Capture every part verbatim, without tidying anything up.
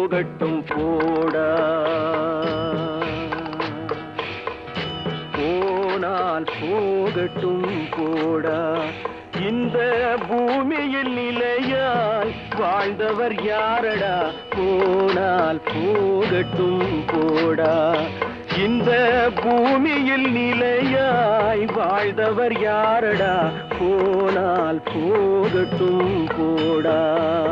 போகட்டும் போடா, போனால் போகட்டும் போடா. இந்த பூமியில் நிலையாய் வாழ்ந்தவர் யாரடா, போனால் போகட்டும் போடா. இந்த பூமியில் நிலையாய் வாழ்ந்தவர் யாரடா, போனால் போகட்டும் போடா.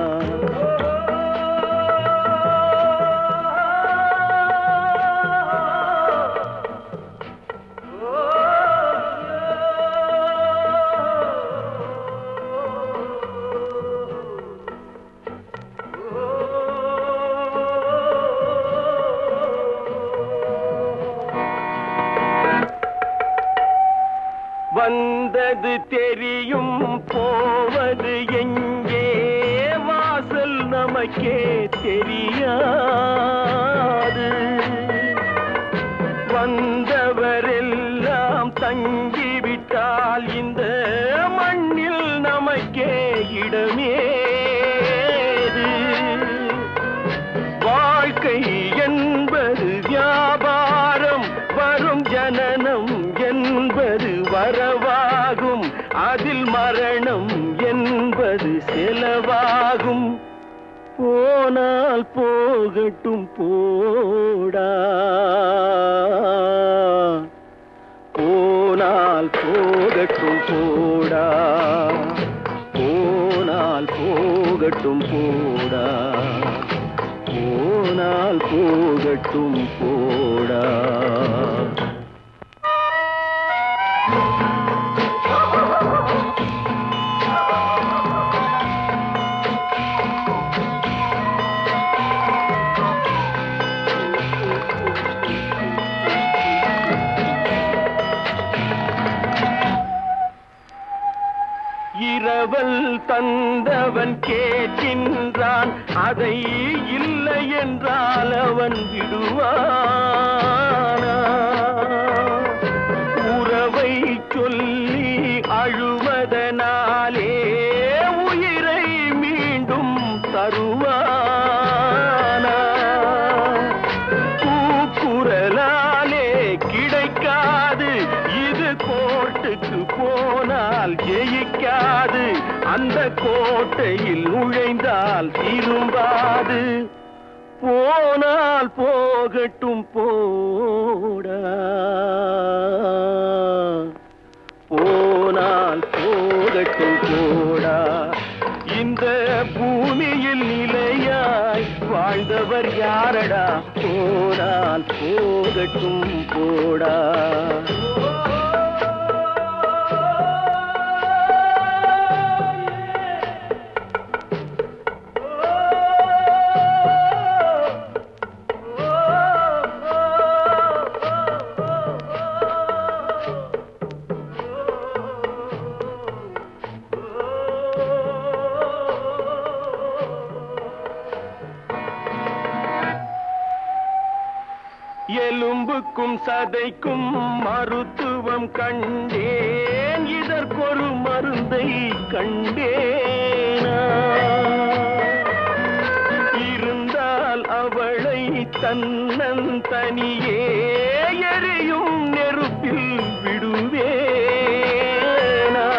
வந்தது தெரியும் போவது எங்கே, வாசல் நமக்கே தெரியாது. வந்தவரெல்லாம் தங்கிவிட்டால் இந்த மண்ணில் நமக்கே இடமேது. வாழ்க்கை என்பது வியாபாரம், வரும் ஜனனம் என்பது வரவாகும், அதில் மரணம் என்பது செலவாகும். போனால் போகட்டும் போடா, போனால் போகட்டும் போடா, போனால் போகட்டும் போடா, போனால் போகட்டும் போடா. இரவல் தந்தவன் கேட்கின்றான், அதை இல்லை என்றால் அவன் விடுவானா? உறவை சொல்லி அழுவதனாலே உயிரை மீண்டும் தருவானா? கூக்குரலாலே கிடைக்காது, இது கோர்ட்டுக்கு போனால் ஜெயிக்காது, அந்த கோட்டையில் நுழைந்தால் திரும்பாது. போனால் போகட்டும் போடா, போனால் போகட்டும் போடா. இந்த பூமியில் நிலையாய் வாழ்ந்தவர் யாரடா, போனால் போகட்டும் போடா. எலும்புக்கும் சதைக்கும் மருத்துவம் கண்டேன், இதற்கொரு மருந்தை கண்டேனா? இருந்தால் அவளை தன்னந்தனியே எரியும் நெருப்பில் விடுவேனா?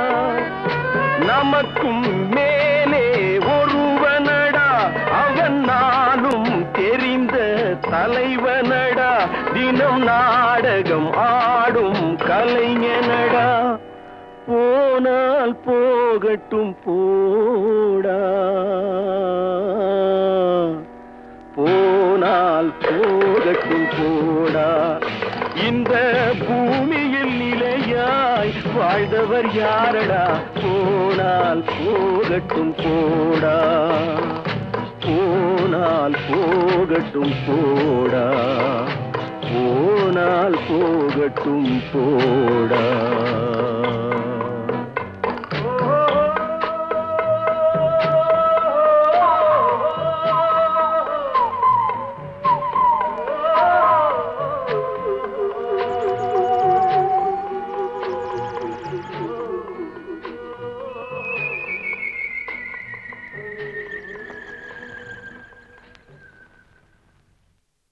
நமக்கும் மேலே ஒருவனடா, அவன் நானும் தெரிந்த தலைவனடா, தினம் நாடகம் ஆடும் கலைஞனடா. போனால் போகட்டும் போடா, போனால் போகட்டும் போடா. இந்த பூமியில் நிலையாய் வாழ்ந்தவர் யாரடா, போனால் போகட்டும் போடா, போனால் போகட்டும் போடா, போனால் போகட்டும் போடா.